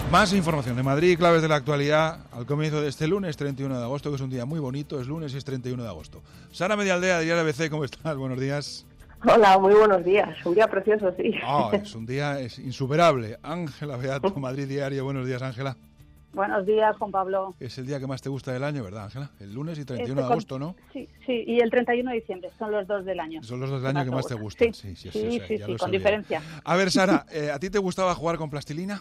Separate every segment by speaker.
Speaker 1: Más información de Madrid y claves de la actualidad al comienzo de este lunes 31 de agosto, que es un día muy bonito, es lunes y es 31 de agosto. Sara Medialdea, de Diario ABC, ¿cómo estás? Buenos días.
Speaker 2: Hola, muy buenos días. Un día precioso, sí.
Speaker 1: Es un día insuperable. Ángela Beato, Madrid Diario. Buenos días, Ángela.
Speaker 3: Buenos días, Juan Pablo.
Speaker 1: Es el día que más te gusta del año, ¿verdad, Ángela? El lunes y 31 de agosto, ¿no?
Speaker 3: Sí, y el 31 de diciembre, son los dos del año.
Speaker 1: Son los dos del año que más te gustan.
Speaker 3: Sí, con diferencia.
Speaker 1: A ver, Sara, ¿a ti te gustaba jugar con plastilina?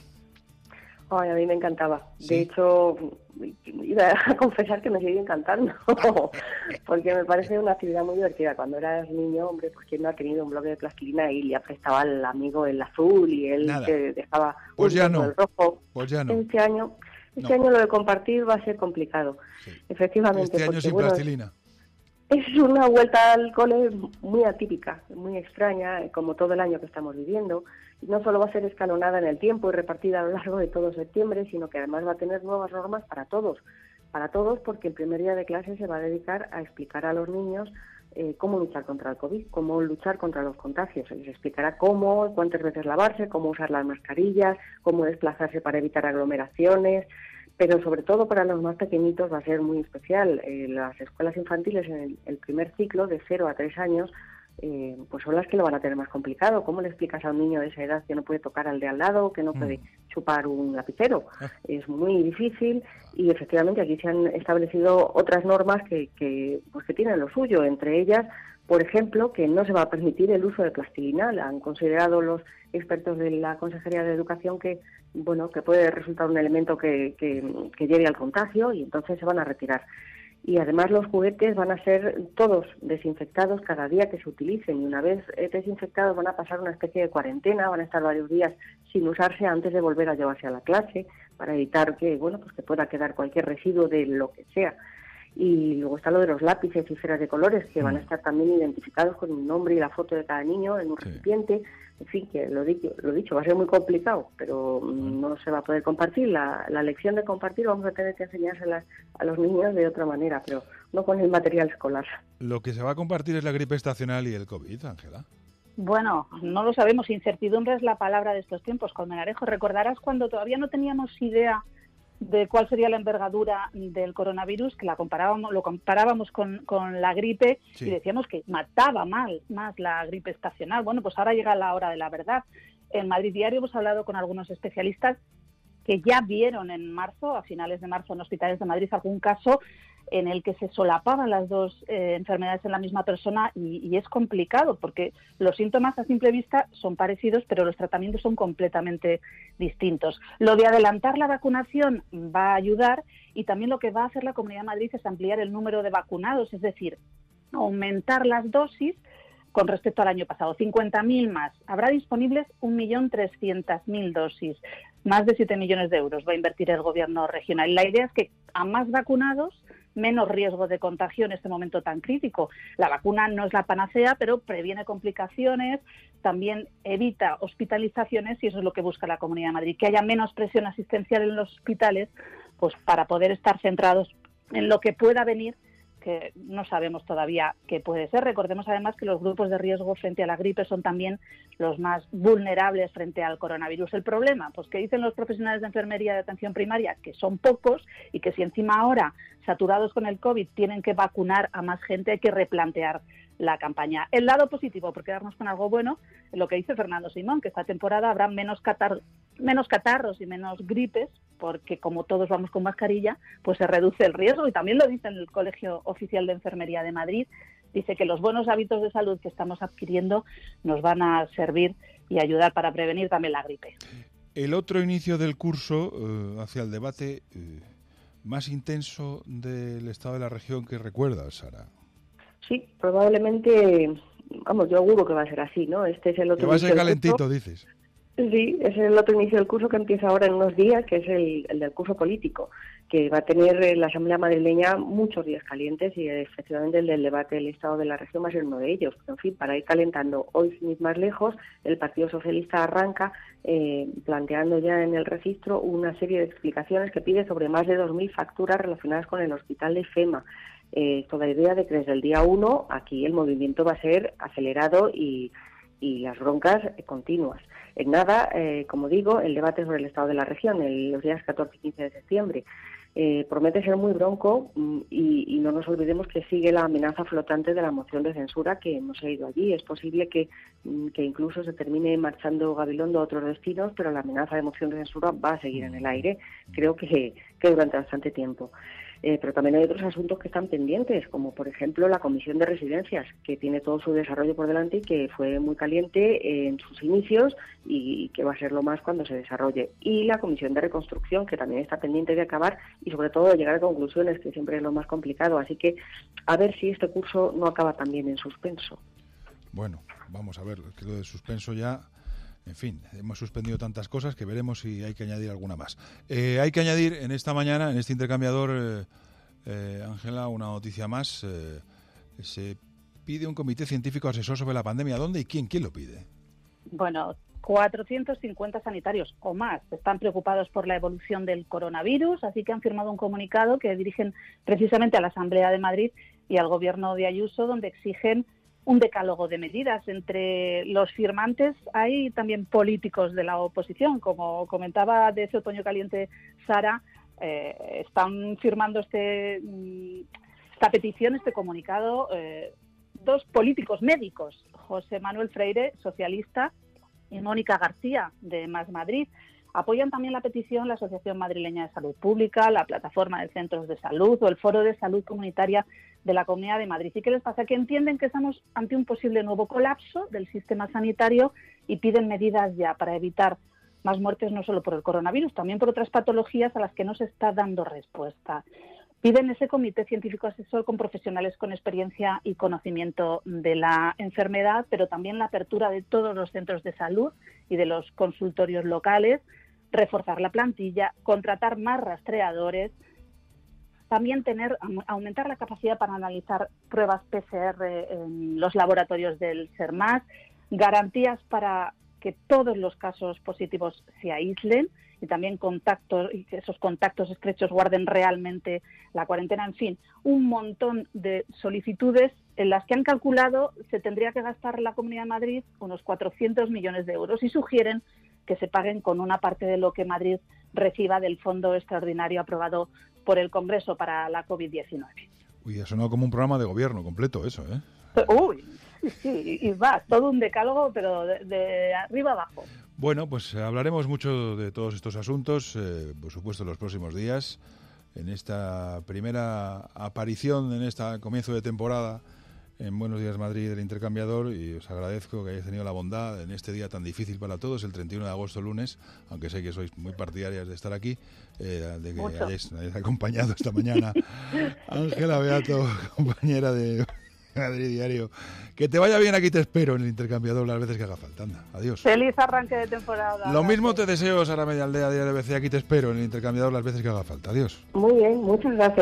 Speaker 2: Ay, a mí me encantaba.
Speaker 1: ¿Sí?
Speaker 2: De hecho, iba a confesar que me sigue encantando, porque me parece una actividad muy divertida. Cuando eras niño, hombre, pues quién no ha tenido un bloque de plastilina y le prestaba al amigo el azul y él te dejaba el rojo.
Speaker 1: Pues ya no.
Speaker 2: Este año lo de compartir va a ser complicado. Sí. Efectivamente.
Speaker 1: Este año sin plastilina.
Speaker 2: Es una vuelta al cole muy atípica, muy extraña, como todo el año que estamos viviendo. No solo va a ser escalonada en el tiempo y repartida a lo largo de todo septiembre, sino que además va a tener nuevas normas para todos, porque el primer día de clase se va a dedicar a explicar a los niños cómo luchar contra el COVID, cómo luchar contra los contagios. Se les explicará cómo, cuántas veces lavarse, cómo usar las mascarillas, cómo desplazarse para evitar aglomeraciones. Pero sobre todo para los más pequeñitos va a ser muy especial. Las escuelas infantiles en el primer ciclo, de 0 a 3 años, pues son las que lo van a tener más complicado. ¿Cómo le explicas a un niño de esa edad que no puede tocar al de al lado, que no puede chupar un lapicero? Es muy difícil y efectivamente aquí se han establecido otras normas que tienen lo suyo. Entre ellas, por ejemplo, que no se va a permitir el uso de plastilina. Han considerado los expertos de la Consejería de Educación que puede resultar un elemento que lleve al contagio y entonces se van a retirar. Y además los juguetes van a ser todos desinfectados cada día que se utilicen y una vez desinfectados van a pasar una especie de cuarentena, van a estar varios días sin usarse antes de volver a llevarse a la clase para evitar que pueda quedar cualquier residuo de lo que sea. Y luego está lo de los lápices y ceras de colores que van a estar también identificados con un nombre y la foto de cada niño en un recipiente. En fin, que lo dicho, va a ser muy complicado, pero no se va a poder compartir. La lección de compartir vamos a tener que enseñársela a los niños de otra manera, pero no con el material escolar.
Speaker 1: Lo que se va a compartir es la gripe estacional y el COVID, Ángela.
Speaker 3: Bueno, no lo sabemos. Incertidumbre es la palabra de estos tiempos, Colmenarejo. Recordarás cuando todavía no teníamos idea de cuál sería la envergadura del coronavirus, que lo comparábamos con la gripe y decíamos que mataba más la gripe estacional. Bueno, pues ahora llega la hora de la verdad. En Madrid Diario hemos hablado con algunos especialistas que ya vieron en marzo, a finales de marzo, en hospitales de Madrid algún caso en el que se solapaban las dos enfermedades en la misma persona y es complicado porque los síntomas a simple vista son parecidos, pero los tratamientos son completamente distintos. Lo de adelantar la vacunación va a ayudar y también lo que va a hacer la Comunidad de Madrid es ampliar el número de vacunados, es decir, aumentar las dosis con respecto al año pasado, 50.000 más. Habrá disponibles 1.300.000 dosis, más de 7 millones de euros va a invertir el gobierno regional. Y la idea es que a más vacunados, menos riesgo de contagio en este momento tan crítico. La vacuna no es la panacea, pero previene complicaciones, también evita hospitalizaciones y eso es lo que busca la Comunidad de Madrid, que haya menos presión asistencial en los hospitales, pues para poder estar centrados en lo que pueda venir, que no sabemos todavía qué puede ser. Recordemos además que los grupos de riesgo frente a la gripe son también los más vulnerables frente al coronavirus. El problema, pues que dicen los profesionales de enfermería de atención primaria, que son pocos y que si encima ahora, saturados con el COVID, tienen que vacunar a más gente, hay que replantear la campaña. El lado positivo, por quedarnos con algo bueno, lo que dice Fernando Simón, que esta temporada habrá menos catarros y menos gripes, porque como todos vamos con mascarilla, pues se reduce el riesgo. Y también lo dice el Colegio Oficial de Enfermería de Madrid, dice que los buenos hábitos de salud que estamos adquiriendo nos van a servir y ayudar para prevenir también la gripe.
Speaker 1: El otro inicio del curso hacia el debate más intenso del estado de la región que recuerdas, Sara.
Speaker 2: Sí, probablemente, yo auguro que va a ser así, ¿no? Este es el otro.
Speaker 1: Que va a ser calentito, dices.
Speaker 2: Sí, es el otro inicio del curso que empieza ahora en unos días, que es el del curso político, que va a tener la Asamblea madrileña muchos días calientes y efectivamente el del debate del Estado de la región va a ser uno de ellos. En fin, para ir calentando, hoy sin ir más lejos, el Partido Socialista arranca planteando ya en el registro una serie de explicaciones que pide sobre más de 2.000 facturas relacionadas con el hospital de FEMA. Toda la idea de que desde el día 1 aquí el movimiento va a ser acelerado y las broncas continuas. En nada, como digo, el debate sobre el estado de la región, los días 14 y 15 de septiembre, promete ser muy bronco y no nos olvidemos que sigue la amenaza flotante de la moción de censura que no se ha ido allí. Es posible que incluso se termine marchando Gabilondo a otros destinos, pero la amenaza de moción de censura va a seguir en el aire, creo que durante bastante tiempo. Pero también hay otros asuntos que están pendientes, como por ejemplo la Comisión de Residencias, que tiene todo su desarrollo por delante y que fue muy caliente en sus inicios y que va a ser lo más cuando se desarrolle. Y la Comisión de Reconstrucción, que también está pendiente de acabar y sobre todo de llegar a conclusiones, que siempre es lo más complicado. Así que a ver si este curso no acaba también en suspenso.
Speaker 1: Bueno, vamos a ver, que lo de suspenso ya... En fin, hemos suspendido tantas cosas que veremos si hay que añadir alguna más. Hay que añadir en esta mañana, en este intercambiador, Ángela, una noticia más. Se pide un comité científico asesor sobre la pandemia. ¿Dónde y quién? ¿Quién lo pide?
Speaker 3: Bueno, 450 sanitarios o más están preocupados por la evolución del coronavirus, así que han firmado un comunicado que dirigen precisamente a la Asamblea de Madrid y al Gobierno de Ayuso, donde exigen un decálogo de medidas. Entre los firmantes hay también políticos de la oposición, como comentaba de ese otoño caliente Sara. Están firmando esta petición, este comunicado, dos políticos médicos, José Manuel Freire, socialista, y Mónica García, de Más Madrid. Apoyan también la petición la Asociación Madrileña de Salud Pública, la Plataforma de Centros de Salud o el Foro de Salud Comunitaria de la Comunidad de Madrid. ¿Y qué les pasa? Que entienden que estamos ante un posible nuevo colapso del sistema sanitario y piden medidas ya para evitar más muertes, no solo por el coronavirus, también por otras patologías a las que no se está dando respuesta. Piden ese comité científico asesor con profesionales con experiencia y conocimiento de la enfermedad, pero también la apertura de todos los centros de salud y de los consultorios locales, reforzar la plantilla, contratar más rastreadores, también aumentar la capacidad para analizar pruebas PCR en los laboratorios del SERMAS, garantías para que todos los casos positivos se aíslen y también y que esos contactos estrechos guarden realmente la cuarentena. En fin, un montón de solicitudes en las que han calculado se tendría que gastar la Comunidad de Madrid unos 400 millones de euros y sugieren que se paguen con una parte de lo que Madrid reciba del fondo extraordinario aprobado por el Congreso para la COVID-19.
Speaker 1: Uy, ha sonado como un programa de gobierno completo eso, ¿eh?
Speaker 3: Uy, sí, y va, todo un decálogo, pero de arriba abajo.
Speaker 1: Bueno, pues hablaremos mucho de todos estos asuntos, por supuesto, en los próximos días, en esta primera aparición, en este comienzo de temporada, en Buenos Días Madrid del Intercambiador, y os agradezco que hayáis tenido la bondad en este día tan difícil para todos, el 31 de agosto, lunes, aunque sé que sois muy partidarias de estar aquí, de que hayáis acompañado esta mañana. Ángela Beato, compañera de Madrid Diario. Que te vaya bien, aquí te espero en el Intercambiador las veces que haga falta. Anda, adiós.
Speaker 3: Feliz arranque de temporada.
Speaker 1: Lo mismo te deseo, Sara Medialdea, Diario ABC, aquí te espero en el Intercambiador las veces que haga falta. Adiós.
Speaker 2: Muy bien, muchas gracias.